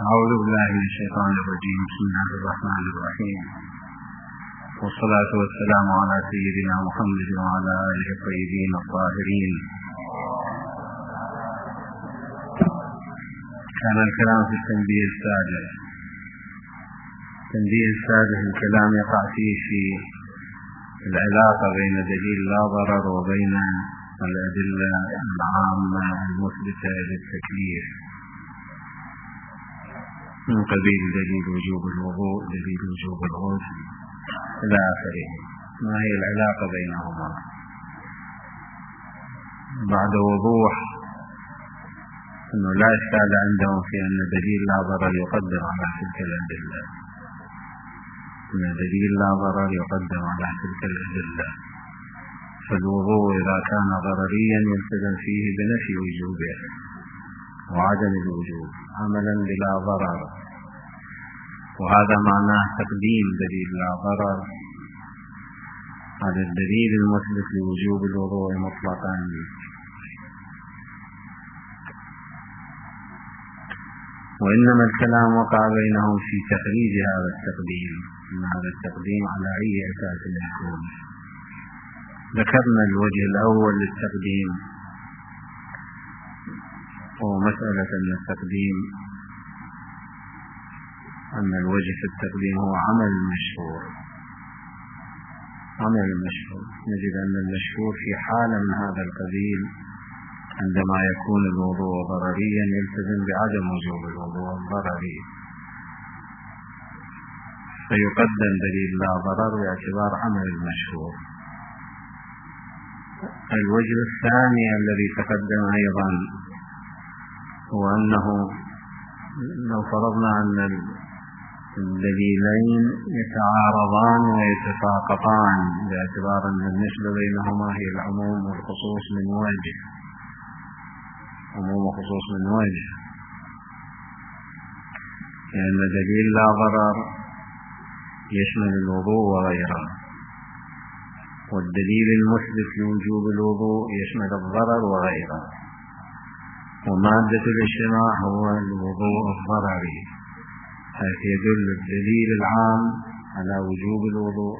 أعوذ بالله من الشيطان الرجيم. بسم الله الرحمن الرحيم، والصلاة والسلام على سيدنا محمد وعلى آله الطيبين الطاهرين. كان الكلام في التنبيه السادس. التنبيه السادس الكلام يقع فيه في العلاقة بين دليل لا ضرر وبين الأدلة العامة المثبتة للتكليف، من قبيل دليل وجوب الوضوء، دليل وجوب الغسل إلى آخره. ما هي العلاقة بينهما بعد وضوح أنه لا إشكال عندهم في أن دليل لا ضرر يقدم على تلك الأدلة، أن دليل لا ضرر يقدم على تلك الأدلة. فالوضوء إذا كان ضرريا يلتزم فيه بنفي وجوبه وعدم الوجوب عملا بلا ضرر، وهذا معناه تقديم دليل لا ضرر على الدليل المثبت لوجوب الوضوء مطلقا. وإنما الكلام وقع بينهم في تخريج هذا التقديم، أن هذا التقديم على أي أساس يكون. ذكرنا الوجه الأول للتقديم، ومسألة أن التقديم أن الوجه في التقديم هو عمل المشهور. عمل المشهور نجد أن المشهور في حالة من هذا القبيل عندما يكون الوضوء ضرريا يلتزم بعدم وجوب الوضوء الضرري، فيقدم دليل لا ضرر باعتبار عمل المشهور. الوجه الثاني الذي تقدم أيضا هو أنه لو فرضنا أن الدليلين يتعارضان ويتساقطان باعتبار أن النسبة بينهما هي العموم والخصوص من وجه، عموم وخصوص من وجه، لأن دليل لا ضرر يشمل الوضوء وغيره، والدليل المثبت لوجوب الوضوء يشمل الضرر وغيره، ومادة الاجتماع هو الوضوء الضرري، حيث يدل الدليل العام على وجوب الوضوء،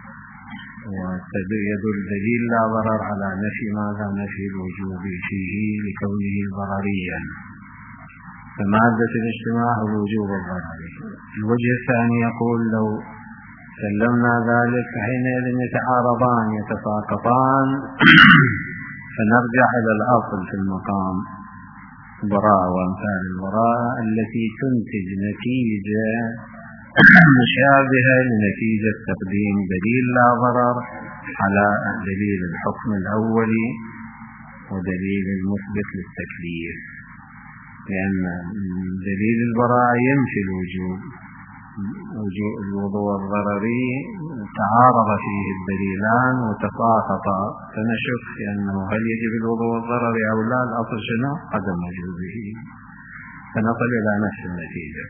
ويدل دليل لا ضرر على نفي ماذا؟ نفي الوجوب فيه لكونه ضرريا، فمادة الاجتماع هو الوجوب الضرري. الوجه الثاني يقول لو سلمنا ذلك فحينئذ يتعارضان يتساقطان فنرجع إلى الأصل في المقام، براءة وأمثال البراءة التي تنتج نتيجة مشابهة لنتيجة تقديم دليل لا ضرر على دليل الحكم الأولي ودليل المثبت للتكليف، لأن دليل البراءة ينفي الوجوب، وجوب الوضوء الضرري تعارض فيه الدليلان وتساقطا، فنشك في أنه هل يجب الوضوء الضرري أو لا. الأصل شنو؟ عدم وجوبه، فنصل إلى نفس النتيجة.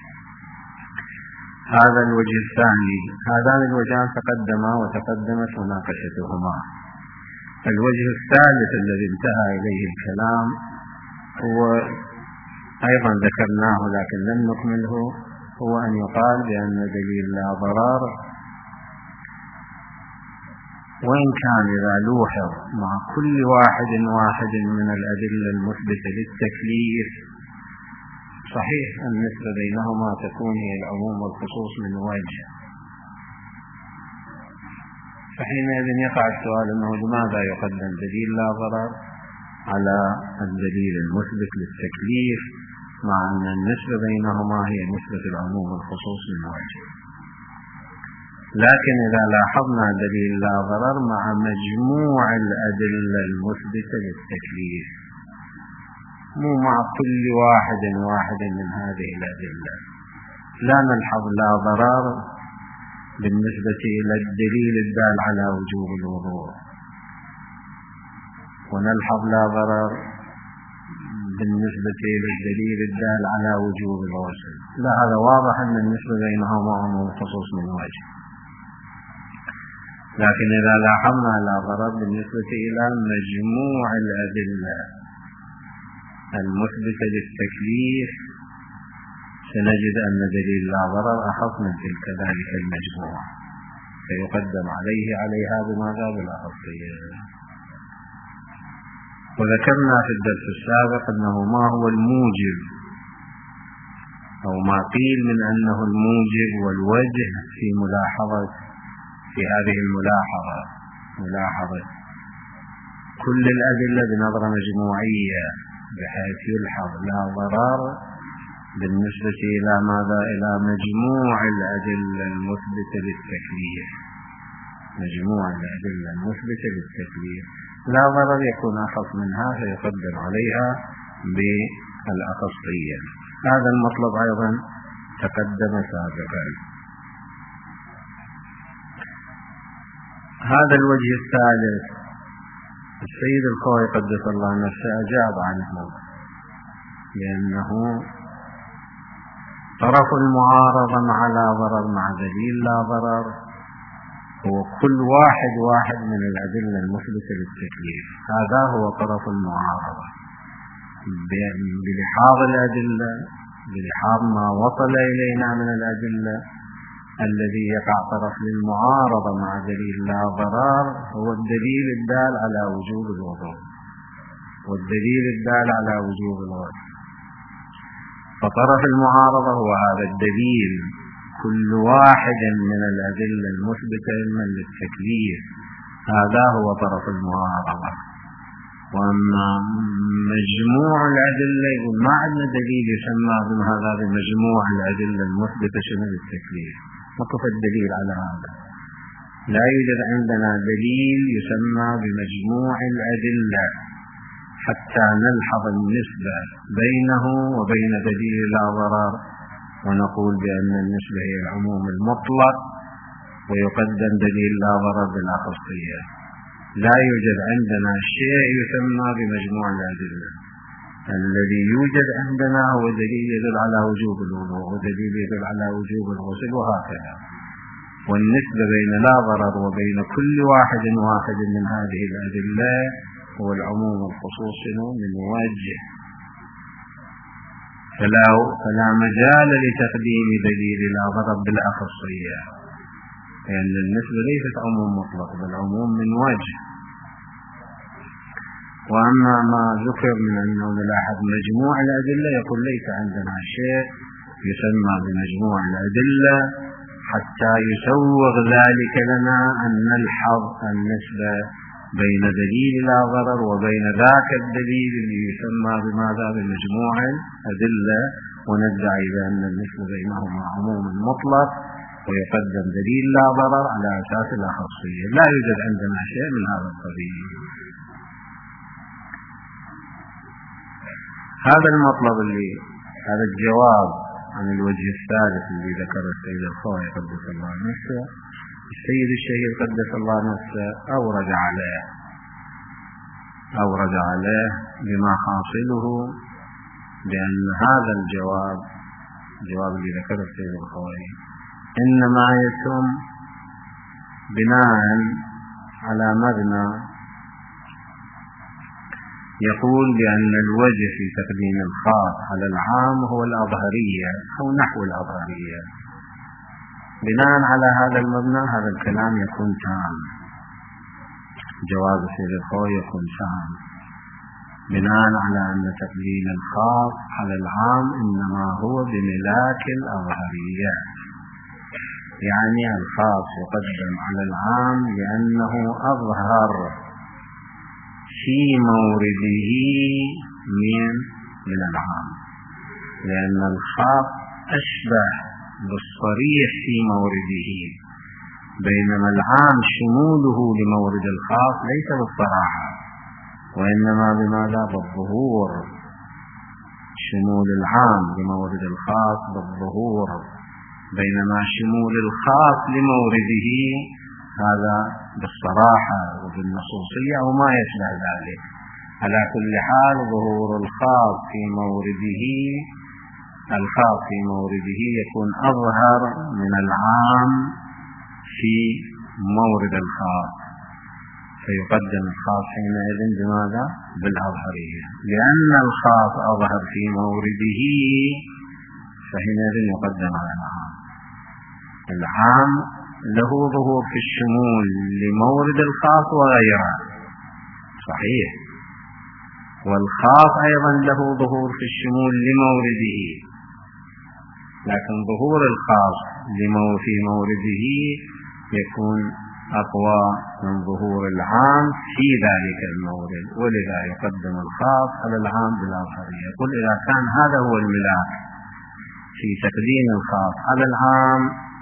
هذا الوجه الثاني. هذان الوجهان تقدما وتقدمت مناقشتهما. الوجه الثالث الذي انتهى إليه الكلام هو أيضا ذكرناه لكن لم نكمله، هو أن يقال بأن دليل لا ضرر وإن كان إذا لوحظ مع كل واحد من الأدلة المثبتة للتكليف صحيح النسبة بينهما تكون هي العموم والخصوص من وجه، فحينئذ يقع السؤال أنه لماذا يقدم دليل لا ضرر على الدليل المثبت للتكليف مع أن النسبة بينهما هي نسبة العموم والخصوص من وجه. لكن إذا لاحظنا دليل لا ضرر مع مجموع الأدلة المثبتة للتكليف، مو مع كل واحد من هذه الأدلة، لا نلحظ لا ضرر بالنسبة إلى الدليل الدال على وجوب الوضوء، ونلحظ لا ضرر بالنسبة إلى الدليل الدال على وجوب الغسل. لا، هذا واضح أن النسبة بينهما عموم خصوص من وجه. لكن إذا لاحظنا لا ضرر بالنسبة إلى مجموع الأدلة المثبتة للتكليف سنجد أن دليل لا ضرر أخف من تلك ذلك المجموع، فيقدم عليها بماذا؟ بالأخصية. وذكرنا في الدرس السابق أنه ما هو الموجب أو ما قيل من أنه الموجب والوجه في هذه ملاحظة كل الأدلة بنظرة مجموعية، بحيث يلحظ لا ضرر بالنسبة إلى ماذا؟ إلى مجموع الأدلة المثبتة للتكليف. لا ضرر يكون أخف منها فيقدم عليها بالأخصية. هذا المطلب أيضا تقدم سابقا. هذا الوجه الثالث السيد الخوئي قدس الله نفسه أجاب عنه، لأنه طرف المعارضة مع لا ضرر مع دليل لا ضرر هو كل واحد من الأدلة المثبتة للتكليف. هذا هو طرف المعارضة بلحاظ الأدلة، بلحاظ ما وصل إلينا من الأدلة. الذي يقع طرف للمعارضة مع دليل لا ضرر هو الدليل الدال على وجوب الوضوء، فطرف المعارضة هو هذا الدليل، كل واحد من الأدلة المثبتة للتكليف، هذا هو طرف المعارضة. وأما مجموع الأدلة يقول ما عندنا دليل يسمى بهذا بمجموع الأدلة المثبتة للتكليف، وقف الدليل على هذا. لا يوجد عندنا دليل يسمى بمجموع الأدلة حتى نلحظ النسبة بينه وبين دليل لا ضرر، ونقول بأن النسبة هي العموم المطلق ويقدم دليل لا ضرر بالأخصية. لا يوجد عندنا شيء يسمى بمجموع الأدلة. الذي يوجد عندنا هو دليل يدل على وجوب الوضوء، ودليل يدل على وجوب الغسل، وهكذا. والنسبة بين لا ضرر وبين كل واحد من هذه الأدلة هو العموم الخصوص من وجه، فلا مجال لتقديم دليل لا ضرر بالأخصية، لأن النسبة ليست عموم مطلق بل عموم من وجه. وأما ما ذكر من أنه نلاحظ مجموع الأدلة، يقول ليس عندنا شيء يسمى بمجموع الأدلة حتى يسوغ ذلك لنا أن نلحظ النسبة بين دليل لا ضرر وبين ذاك الدليل اللي يسمى بماذا؟ بمجموع الأدلة، وندعي بأن النسبة بينهما عموم مطلق ويقدم دليل لا ضرر على أساس الأخصية. لا يوجد عندنا شيء من هذا القبيل. هذا المطلب هذا الجواب عن الوجه الثالث الذي ذكر السيد الخوئي قدس الله نفسه، السيد الشهيد قدس الله نفسه أورد عليه بما حاصله بأن هذا الجواب الذي ذكر السيد الخوئي إنما يتم بناء على مبنى يقول بأن الوجه في تقديم الخاص على العام هو الأظهرية أو نحو الأظهرية. بناء على هذا المبنى هذا الكلام يكون تام، جواب السيد الخوئي يكون تام بناء على أن تقديم الخاص على العام إنما هو بملاك الأظهرية، يعني الخاص يقدم على العام لأنه أظهر في مورده من العام، لأن الخاص أشبه بالصريح في مورده، بينما العام شموله لمورد الخاص ليس بالصراحة وإنما بماذا؟ بالظهور. شمول العام لمورد الخاص بالظهور، بينما شمول الخاص لمورده هذا بالصراحة وبالنصوصية وما يشبه ذلك. على كل حال ظهور الخاص في مورده يكون أظهر من العام في مورد الخاص، فيقدم الخاص حينئذ بماذا؟ بالأظهرية. لأن الخاص أظهر في مورده فحينئذ يقدم على العام. العام له ظهور في الشمول لمورد الخاص وغيره، صحيح، والخاص أيضا له ظهور في الشمول لمورده، لكن ظهور الخاص في مورده يكون أقوى من ظهور العام في ذلك المورد، ولذا يقدم الخاص على العام بالأظهرية. قل إذا كان هذا هو الملاك في تقديم الخاص على العام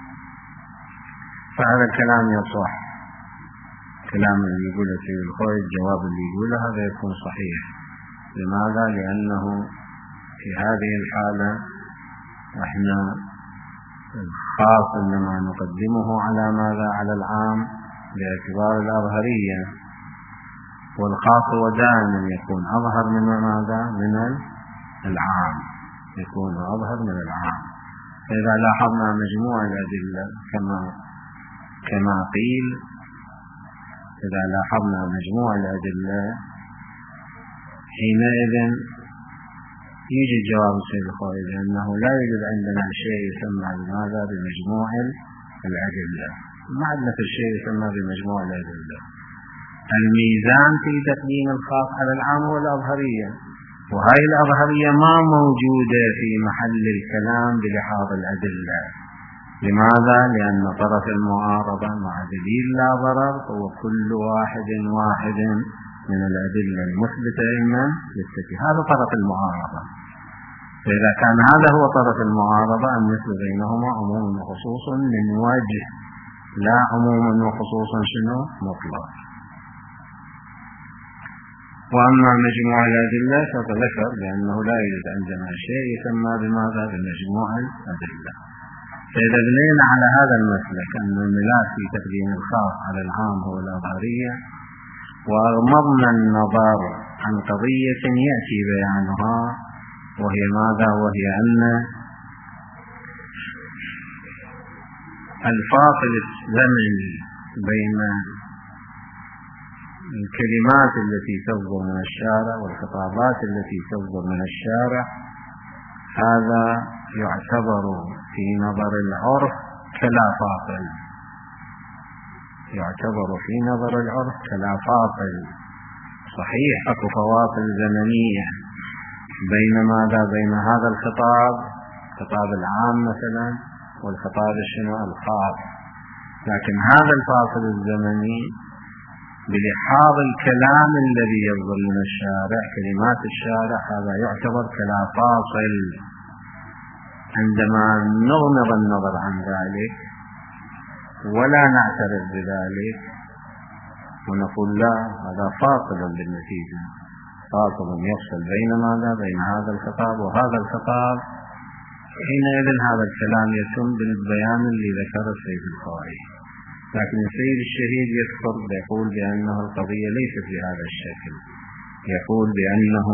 فهذا الكلام يصح، كلام اللي يقوله سيد الخوي، الجواب اللي يقوله هذا يكون صحيح. لماذا؟ لأنه في هذه الحالة احنا الخاص إنما نقدمه على ماذا؟ على العام باعتبار الأظهرية، والخاص هو دائما يكون أظهر من ماذا؟ من العام، يكون أظهر من العام. فإذا لاحظنا مجموع الأدلة كما قيل، إذا لاحظنا مجموع الأدلة حينئذ يجي الجواب السيد الخوي لأنه لا يوجد عندنا شيء يسمى بماذا؟ بمجموع الأدلة. ما عندنا في الشيء يسمى بمجموع الأدلة. الميزان في تقديم الخاص على العام هو الأظهرية، وهذه الأظهرية ما موجودة في محل الكلام بلحاظ الأدلة. لماذا؟ لأن طرف المعارضة مع دليل لا ضرر هو كل واحد من الأدلة المثبتة للتكليف، هذا طرف المعارضة. فإذا كان هذا هو طرف المعارضة النسبة بينهما عموم وخصوص من وجه، لا عموم وخصوص شنو؟ مطلق. وأما مجموع الأدلة فتذكر لأنه لا يوجد عندنا شيء يسمى بماذا؟ بمجموع الأدلة. فإذا بنينا على هذا المسلك أن الملاك في تقديم الخاص على العام هو الأظهرية، وأغمضنا النظر عن قضية يأتي بيانها وهي ماذا؟ وهي أن الفاصل الزمني بين الكلمات التي تصدر من الشارع والخطابات التي تصدر من الشارع هذا يعتبر في نظر العرف كلا فاصل، يعتبر في نظر العرف كلا فاصل. صحيح أكو فواصل زمنية بين ماذا؟ بين هذا الخطاب، خطاب العام مثلا، والخطاب الخاص، لكن هذا الفاصل الزمني بلحاظ الكلام الذي يصدر من الشارع، كلمات الشارع، هذا يعتبر كلا فاصل. عندما نغمض النظر عن ذلك ولا نعترف بذلك ونقول لا، هذا فاصل بالنتيجة، فاصل يفصل بين ماذا؟ بين هذا الخطاب وهذا الخطاب، حينئذ هذا الكلام يتم بالبيان اللي ذكر السيد الخوي. لكن السيد الشهيد يذكر يقول بأنه القضية ليست بهذا الشكل، يقول بأنه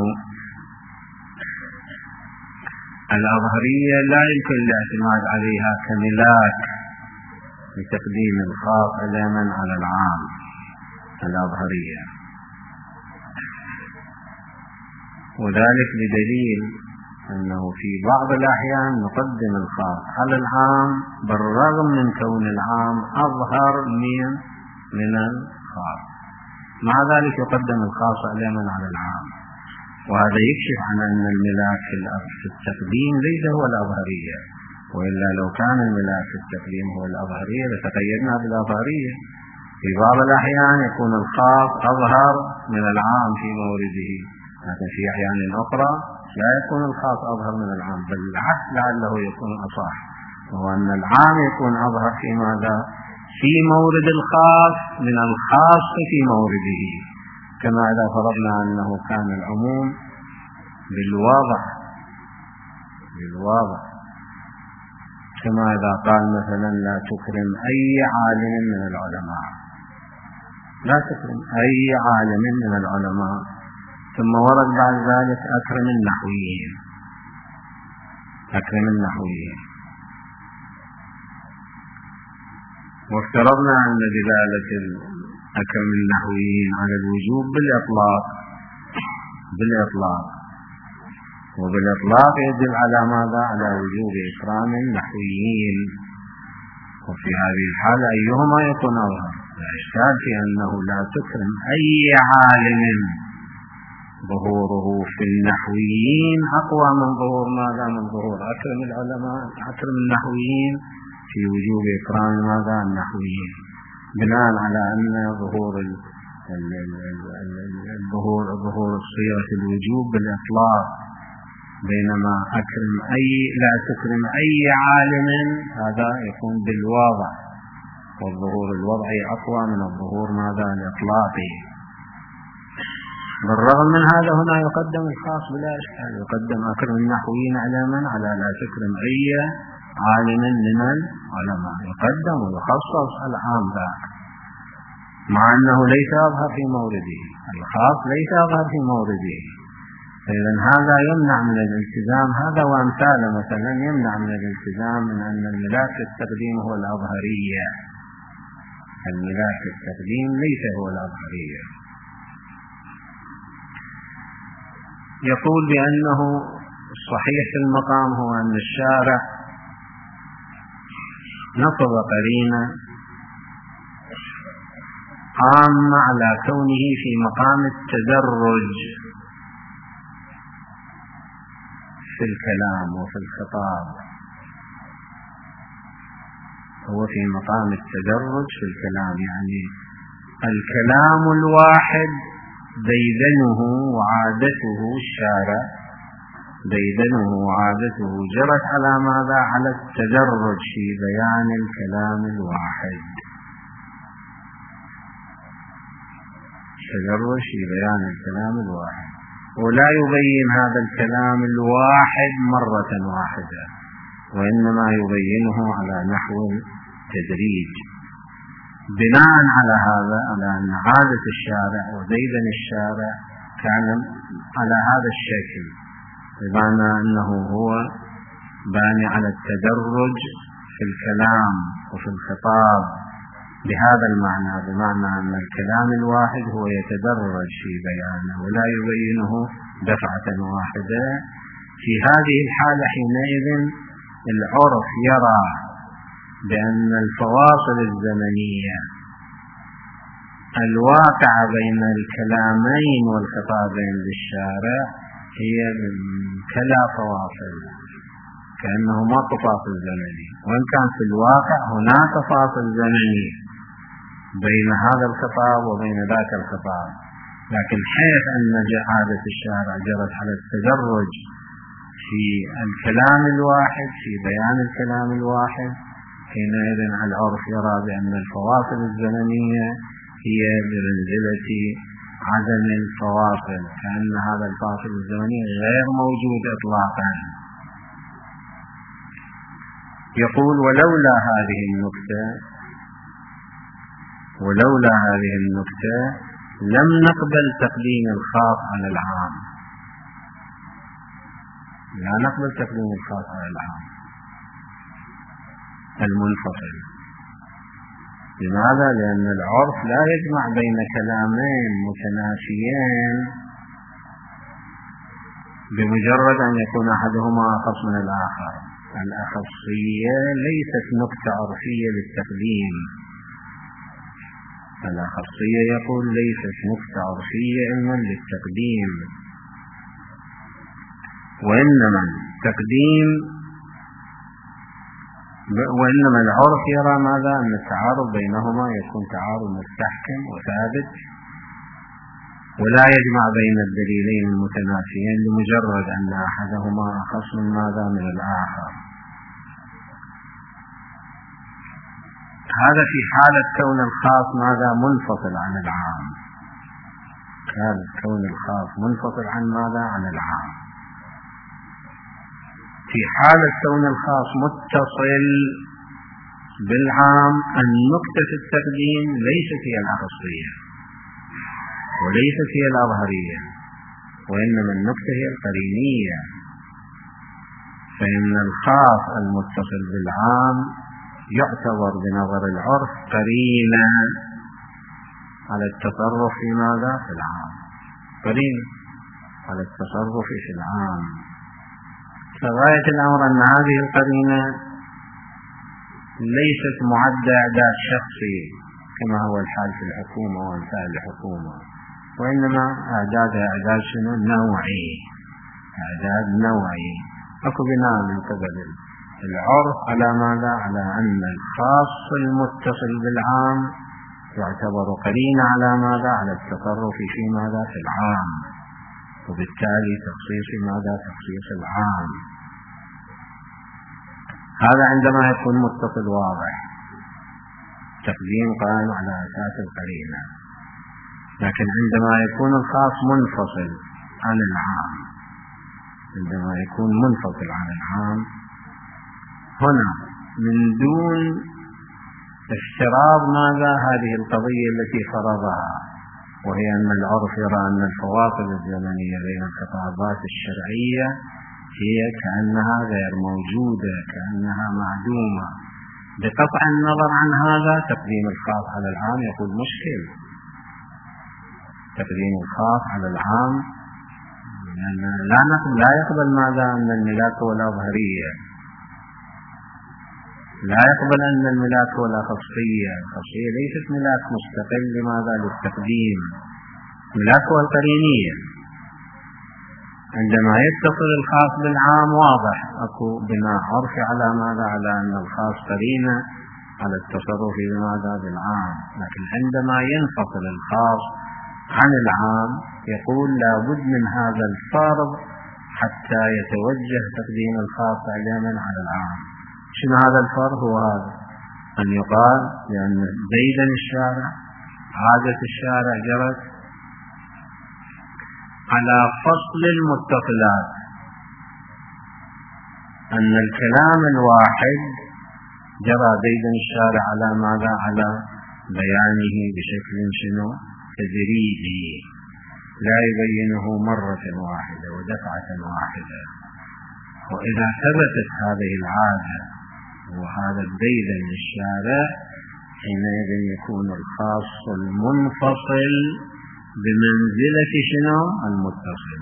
الأظهرية لا يمكن الاعتماد عليها كملاك لتقديم الخاص علما على العام، الأظهرية، وذلك بدليل أنه في بعض الأحيان نقدم الخاص على العام بالرغم من كون العام أظهر من الخاص، مع ذلك يقدم الخاص علما على العام. وهذا يكشف عن أن الملاك في التقديم ليس هو الأظهرية، وإلا لو كان الملاك في التقديم هو الأظهرية لتقيدنا بالأظهرية. في بعض الأحيان يكون الخاص أظهر من العام في مورده، لكن في أحيان أخرى لا يكون الخاص أظهر من العام، بل العكس لعله يكون أصح، وهو أن العام يكون أظهر في ماذا؟ في مورد الخاص من الخاص في مورده، كما إذا فرضنا أنه كان العموم بالواضح كما إذا قال مثلا لا تكرم أي عالم من العلماء، لا تكرم أي عالم من العلماء، ثم ورد بعد ذلك أكرم النحويين، وافترضنا أن دلالة أكرم النحويين على الوجوب بالإطلاق، وبالإطلاق يدل على ماذا؟ على وجوب إكرام النحويين. وفي هذه الحالة أيهما يكون أظهر؟ لا إشكال في أنه لا تكرم أي عالم ظهوره في النحويين أقوى من ظهور ماذا؟ من ظهور أكرم العلماء أكرم النحويين في وجوب إكرام ماذا؟ النحويين، بناء على أن ظهور صيغة الوجوب بالإطلاق، بينما لا تكرم أي عالم هذا يكون بالوضع، والظهور الوضعي أقوى من الظهور ماذا؟ الإطلاقي. بالرغم من هذا هنا يقدم الخاص بلا إشكال، يقدم أكرم النحويين على من؟ على لا تكرم أي عالم من العلماء، يقدم ويخصص العام ذاك، مع أنه ليس أظهر في مورده، الخاص ليس أظهر في مورده. فإذا هذا يمنع من الالتزام، هذا وأمثاله مثلا يمنع من الالتزام من أن الملاك التقديم هو الأظهرية. الملاك التقديم ليس هو الأظهرية. يقول بأنه الصحيح في المقام هو أن الشارع نصب قرينة عامة على كونه في مقام التدرج في الكلام وفي الخطاب، هو في مقام التدرج في الكلام، يعني الكلام الواحد ديدنه وعادته الشارع، ديدنه وعادته جرت على ماذا؟ على التدرج في بيان الكلام الواحد، التدرج في بيان الكلام الواحد، ولا يبين هذا الكلام الواحد مرة واحدة، وإنما يبينه على نحو التدريج، بناء على هذا، على أن عادة الشارع وديدن الشارع كان على هذا الشكل، بمعنى أنه هو باني على التدرج في الكلام وفي الخطاب بهذا المعنى، بمعنى أن الكلام الواحد هو يتدرج في بيانه ولا يبينه دفعة واحدة. في هذه الحالة حينئذ العرف يرى بأن الفواصل الزمنية الواقعة بين الكلامين والخطابين للشارع هي كلا فواصل، كأنه ما تفاصل زمني، وإن كان في الواقع هناك فاصل زمني بين هذا الخطاب وبين ذاك الخطاب، لكن حيث أن عادة الشارع جرت على التدرج في الكلام الواحد في بيان الكلام الواحد، حينئذ العرف يرى بأن الفواصل الزمنية هي بمنزلة عدم الفواصل، كأن هذا الفاصل الزمني غير موجود إطلاقا. يقول ولولا هذه النكتة لم نقبل تقديم الخاص على العام، لا نقبل تقديم الخاص على العام المنفصل. لماذا؟ لأن العرف لا يجمع بين كلامين متنافيين بمجرد أن يكون أحدهما أخص من الآخر. الأخصية ليست نكتة عرفية للتقديم، الأخصية يقول ليست نكتة عرفية علما للتقديم، وإنما العرف يرى ماذا؟ أن التعارض بينهما يكون تعارض مستحكم وثابت، ولا يجمع بين الدليلين المتنافيين لمجرد أن أحدهما أخص من ماذا؟ من الآخر. هذا في حالة كون الخاص ماذا؟ منفصل عن العام، حالة كون الخاص منفصل عن ماذا؟ عن العام. في حالة كون الخاص متصل بالعام، النكتة في التقديم ليست هي الأخصية وليست هي الأظهرية، وإنما النكتة هي القرينية، فإن الخاص المتصل بالعام يعتبر بنظر العرف قرينة على التصرف في ماذا؟ في العام، قرينة على التصرف في العام، فغاية الأمر أن هذه القرينة ليست معدة إعداد شخصي كما هو الحال في الحكومة وأمثال الحكومة، وإنما إعدادها إعداد شنو؟ نوعي، إعداد نوعي. أكو بناء من قبل العرف على ماذا؟ على أن الخاص المتصل بالعام يعتبر قرينة على ماذا؟ على التصرف في ماذا؟ في العام، وبالتالي تخصيص ماذا؟ تخصيص العام. هذا عندما يكون متصل واضح تقديم قائم على أساس القرينة. لكن عندما يكون الخاص منفصل عن العام، عندما يكون منفصل عن العام هنا من دون افتراض ماذا؟ هذه القضية التي فرضها، وهي أن العرف يرى أن الفواصل الزمنية بين الخطابات الشرعية هي كأنها غير موجودة، كأنها معدومة. بقطع النظر عن هذا تقديم الخاص على العام يكون مشكل. تقديم الخاص على العام لا يقبل ماذا؟ أن الملاك ولا ظهرية، لا يقبل أن الملاك ولا خصية. الخصية ليست ملاك مستقل لماذا؟ للتقديم. ملاك والقرينية عندما يتصل الخاص بالعام واضح أكو بناء عرفي على ماذا؟ على أن الخاص قرينة على التصرف بماذا؟ بالعام. لكن عندما ينفصل الخاص عن العام يقول لابد من هذا الفرض حتى يتوجه تقديم الخاص علما على العام. شنو هذا الفرض؟ هو هذا أن يقال لأن زيدا الشارع، عادة الشارع جرت على فصل المتصلات، أن الكلام الواحد جرى زيدا الشارع على ماذا؟ على بيانه بشكل شنو؟ تدريجي، لا يبينه مرة واحدة ودفعة واحدة. وإذا ثبتت هذه العادة وهذا الزيدا للشارع حينئذ يكون الخاص المنفصل بمنزلة شنو؟ المتصل،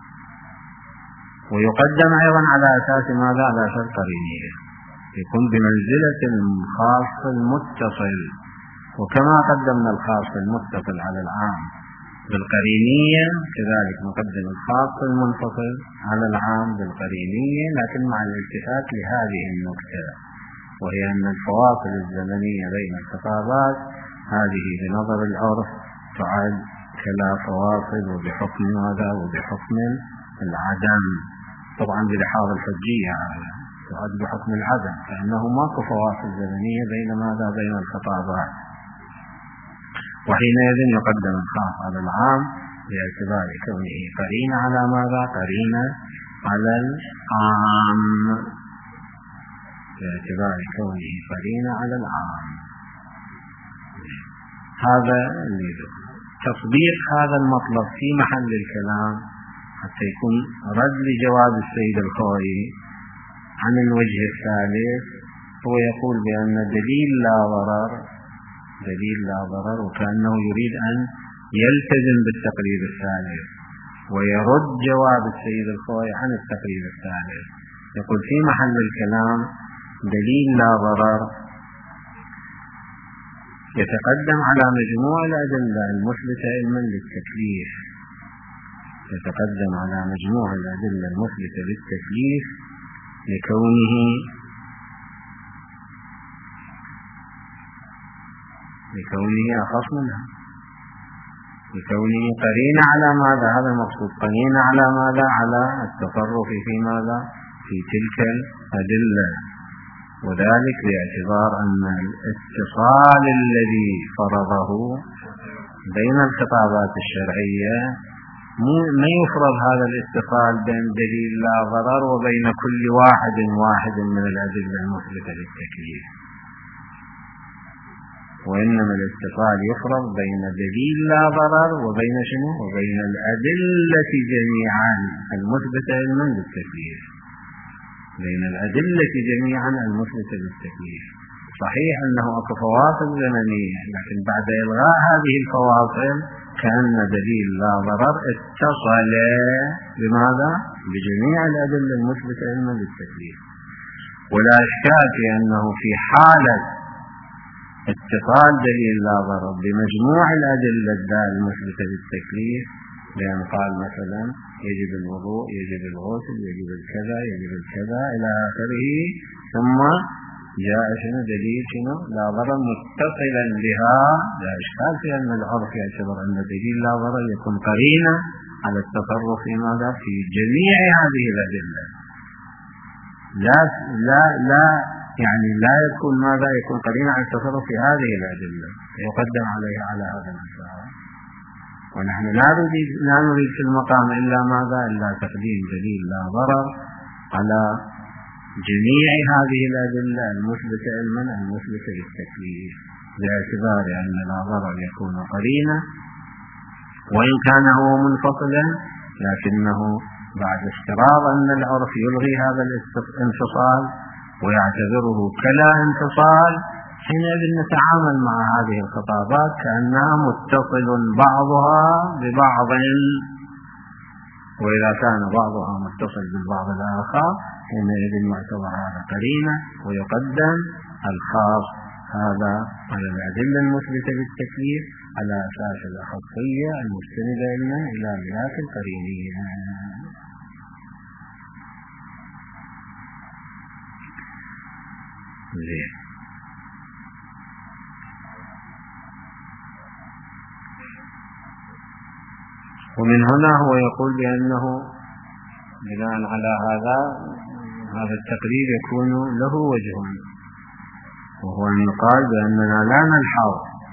ويقدم أيضا على أساس ماذا؟ على أساس قرينية، يكون بمنزلة الخاص المتصل. وكما قدمنا الخاص المتصل على العام بالقرينية كذلك نقدم الخاص المنفصل على العام بالقرينية، لكن مع الالتفات لهذه النكتة، وهي أن الفواصل الزمنية بين الخطابات هذه بنظر العرف تعد كلا فواصل، وبحكم ماذا؟ وبحكم العدم. طبعا بلحاظ الحجية تعد بحكم العدم، فإنه ماكو فواصل زمنية بين ماذا؟ بين الخطابات. وحينئذ يقدم الخاص على العام باعتبار كونه قرينة على ماذا؟ قرينة على العام، باعتبار كونه قرينة على العام. هذا تطبيق هذا المطلب في محل الكلام حتى يكون رد لجواب السيد الخوئي عن الوجه الثالث. هو يقول بأن دليل لا ضرر، دليل لا ضرر، وكأنه يريد أن يلتزم بالتقرير الثالث ويرد جواب السيد الخوئي عن التقرير الثالث. يقول في محل الكلام دليل لا ضرر يتقدم على مجموع الأدلة المثبتة علما للتكليف، يتقدم على مجموع الأدلة المثبتة للتكليف لكونه أخص منها، لكونه قرينة على ماذا؟ هذا المقصود، قرينة على ماذا؟ على التصرف في ماذا؟ في تلك الأدلة. وذلك باعتبار أن الاتصال الذي فرضه بين الخطابات الشرعية ما يفرض هذا الاتصال بين دليل لا ضرر وبين كل واحد من الأدلة المثبتة للتكليف، وإنما الاتصال يفرض بين دليل لا ضرر وبين شنو؟ وبين الأدلة جميعا المثبتة للتكليف، بين الأدلة جميعا المثبتة للتكليف. صحيح أنه أكو فواصل زمنية، لكن بعد إلغاء هذه الفواصل كأن دليل لا ضرر اتصل بماذا؟ بجميع الأدلة المثبتة علما بالتكليف. ولا إشكال في أنه في حالة اتصال دليل لا ضرر بمجموع الأدلة المثبتة بالتكليف، بأن قال مثلا يجب الوضوء، يجب الغسل، يجب الكذا، يجب الكذا إلى آخره، ثم جاء شنو دليل شنو لا ضرر متصلا بها، لا إشكال في أن العرف يعتبر أن دليل لا ضرر يكون قرينة على التصرف في ماذا؟ في جميع هذه الأدلة. لا يعني لا يكون ماذا؟ يكون قرينة على التصرف في هذه الأدلة يقدم عليها على هذا المسار. ونحن لا نريد في المقام إلا ماذا؟ إلا تقديم دليل لا ضرر على جميع هذه الأدلة المثبتة علما المثبتة بالتكليف، باعتبار أن لا ضرر يكون قرينة، وإن كان هو منفصلا لكنه بعد افتراض أن العرف يلغي هذا الانفصال ويعتبره كلا انفصال، حينئذ نتعامل مع هذه الخطابات كأنها متصل بعضها ببعض، وإذا كان بعضها متصل بالبعض الآخر حينئذ يعتبر هذا قرينة ويقدم الخاص هذا على الأدلة المثبتة بالتكليف على أساس الأخصية المستندة علما إلى ملاك القرينية. ومن هنا هو يقول بأنه بناء على هذا التقرير يكون له وجه، وهو أن يقال بأننا لا نلحظ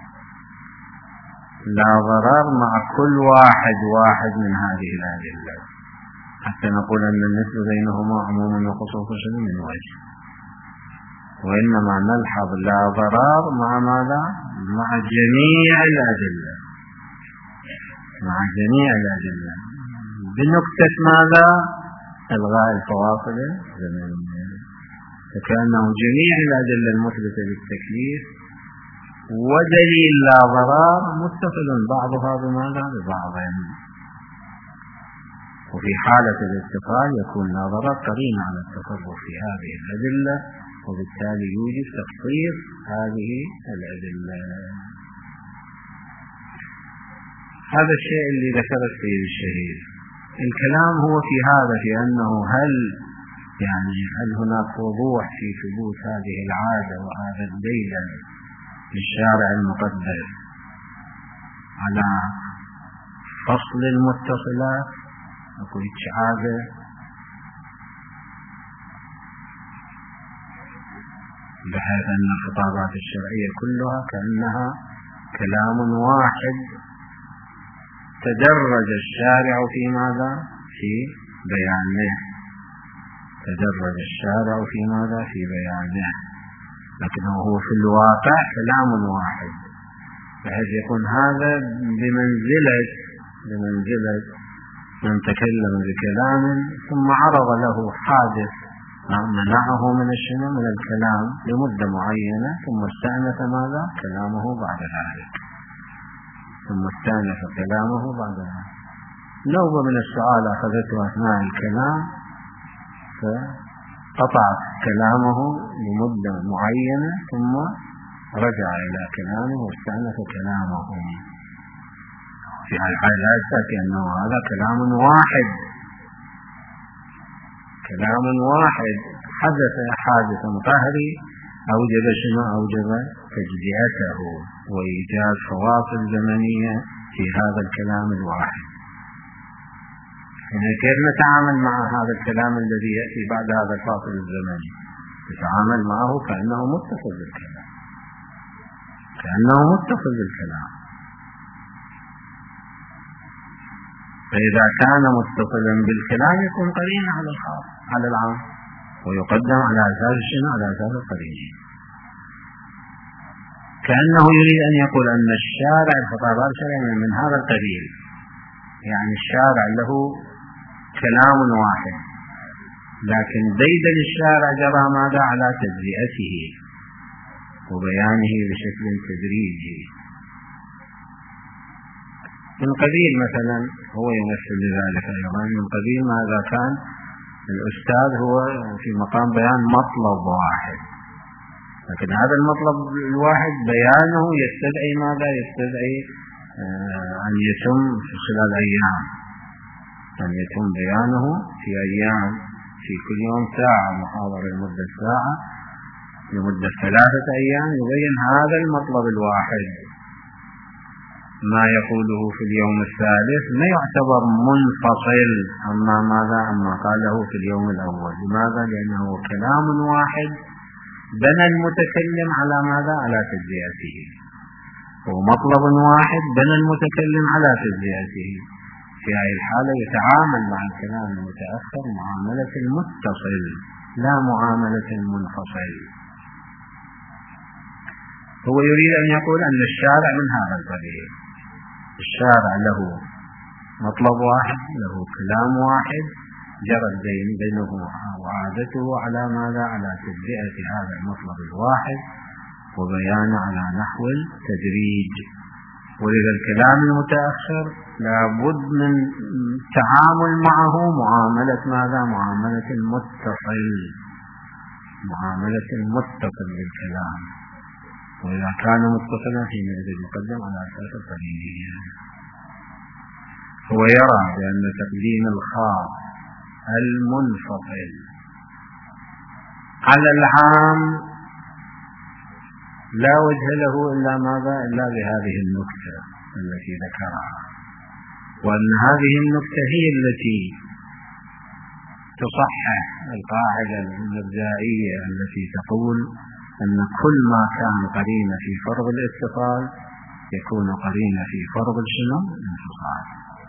لا ضرر مع كل واحد من هذه الأدلة حتى نقول أن النسبة بينهما عموم وخصوص من وجه، وإنما نلحظ لا ضرر مع ماذا؟ مع جميع الأدلة، مع جميع الأدلة بنكتة ماذا؟ إلغاء الفواصل الزمنية، فكأنه جميع الأدلة المثبتة بالتكليف ودليل لا ضرر متصل بعضها بماذا؟ ببعض. وفي حالة الاتصال يكون لا ضرر قرينة على التصرف في هذه الأدلة، وبالتالي يوجد تخصيص هذه الأدلة. هذا الشيء اللي ذكر السيد الشهيد. الكلام هو في هذا، في أنه هل هناك وضوح في ثبوت هذه العادة وهذا الدليل للشارع المقدس على فصل المتصلات، أقول عادة بحيث أن الخطابات الشرعية كلها كأنها كلام واحد تدرج الشارع في ماذا؟ في بيانه، تدرج الشارع في ماذا؟ في بيانه، لكنه هو في الواقع كلام واحد، بحيث يكون هذا بمنزلة من تكلم بكلام ثم عرض له حادث منعه من من الكلام لمدة معينة، ثم استأنف ماذا؟ كلامه بعد ذلك، نوبة من السؤال أخذته أثناء الكلام فقطع كلامه لمدة معينة ثم رجع إلى كلامه واستأنف كلامه. في هذه الحالة لا يشتك أنه هذا كلام واحد حدث حادثا قهري أوجب تجزئته وإيجاد فواصل زمنية في هذا الكلام الواحد. كيف نتعامل مع هذا الكلام الذي يأتي بعد هذا الفاصل الزمني؟ نتعامل معه كأنه متصل بالكلام، فإذا كان متصلا بالكلام يكون قرين على الخاص على العام، ويقدم على أساس القرينة. كأنه يريد أن يقول أن الشارع الخطابات الشرعية من هذا القبيل، يعني الشارع له كلام واحد، لكن ديدن الشارع جرى ماذا؟ على تجزئته وبيانه بشكل تدريجي. من قبيل مثلا هو يمثل لذلك أيضا، من قبيل ماذا كان الأستاذ هو في مقام بيان مطلب واحد، لكن هذا المطلب الواحد بيانه يستدعي ماذا؟ يستدعي أن يتم في خلال أيام، أن يتم بيانه في أيام، في كل يوم ساعة محاضرة لمدة ساعة لمدة 3 أيام يبين هذا المطلب الواحد. ما يقوله في اليوم الثالث ما يعتبر منفصل عما ماذا؟ عما قاله في اليوم الأول. لماذا؟ لأنه كلام واحد بنى المتكلم على ماذا؟ على تجزئته. ومطلب واحد بنى المتكلم على تجزئته. في هذه الحالة يتعامل مع الكلام المتأخر معاملة المتصل لا معاملة المنفصل. هو يريد أن يقول أن الشارع من هذا القبيل، الشارع له مطلب واحد، له كلام واحد، جرت بينه وعادته على ماذا؟ على تجزئة هذا المطلب الواحد وبيانه على نحو التدريج. ولذا الكلام المتأخر لابد من التعامل معه معاملة ماذا؟ معاملة المتصل، معاملة المتصل بالكلام، وإذا كان متصلا حينئذ يقدم على أساس القرينية. هو يرى بأن تقديم الخاص المنفصل على العام لا وجه له إلا ماذا؟ إلا بهذه النكتة التي ذكرها، وأن هذه النكتة هي التي تصحح القاعدة المبدئية التي تقول أن كل ما كان قرينة في فرض الاتصال يكون قرينة في فرض شنو؟ الانفصال،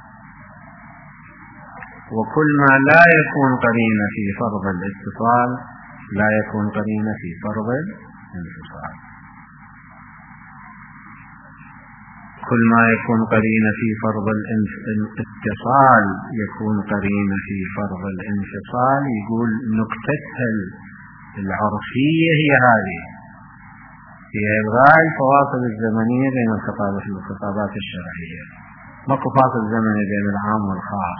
وكل ما لا يكون قرينة في فرض الاتصال لا يكون قرينة في فرض الانفصال. كل ما يكون قرينة في فرض الاتصال يكون قرينة في فرض الانفصال. يقول نكتتها العرفية هي هذه، هي إلغاء الفواصل الزمنية بين الخطابات الشرعية. ماكو فاصل زمني بين العام والخاص،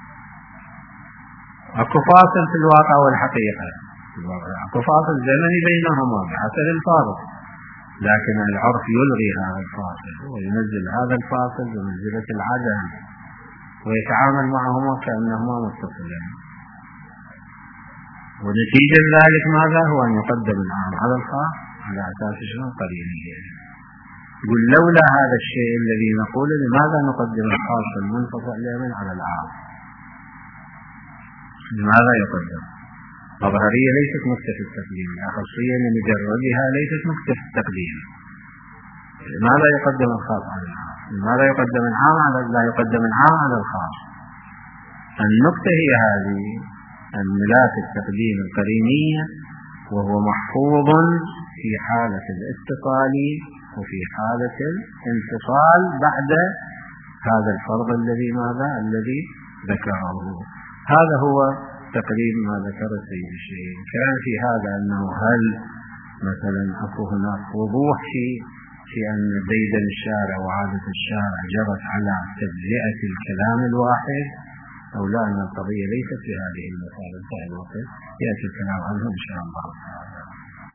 اكو فاصل في الواقع والحقيقة، اكو فاصل زمني بينهما بحسب الفارق، لكن العرف يلغي هذا الفاصل وينزل هذا الفاصل بمنزلة العدم ويتعامل معهما كأنهما متصلين. ونتيجة ذلك ماذا؟ هو أن يقدم العام على الخاص على أساس شنو؟ قرينية. يقول لولا هذا الشيء الذي نقول لماذا نقدم الخاص المنفصل على العام؟ لماذا يقدم؟ الظاهرية ليست نكتة في التقديم، الأخصية لمجردها ليست نكتة في التقديم. لماذا يقدم الخاص على العام؟ لماذا يقدم العام على لا يقدم العام على الخاص؟ النكتة هي هذه، أن ملاك التقديم القرينية وهو محفوظ في حالة الاتصال وفي حالة الانفصال بعد هذا الفرض الذي ماذا؟ الذي ذكره. هذا هو تقريبا ما ذكر السيد الشيخ. كان في هذا أنه هل مثلا أكو هناك وضوح في أن ديدن الشارع وعادة الشارع جرت على تجزئة الكلام الواحد، أو لا، أن القضية ليست في هذه المسائل. يأتي الكلام عنه إن شاء الله تعالى.